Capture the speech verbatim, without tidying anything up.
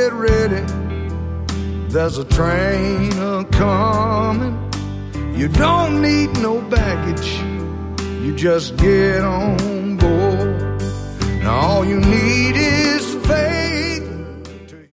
get ready, there's a train a-comin'. You don't need no baggage, you just get on board. Now all you need is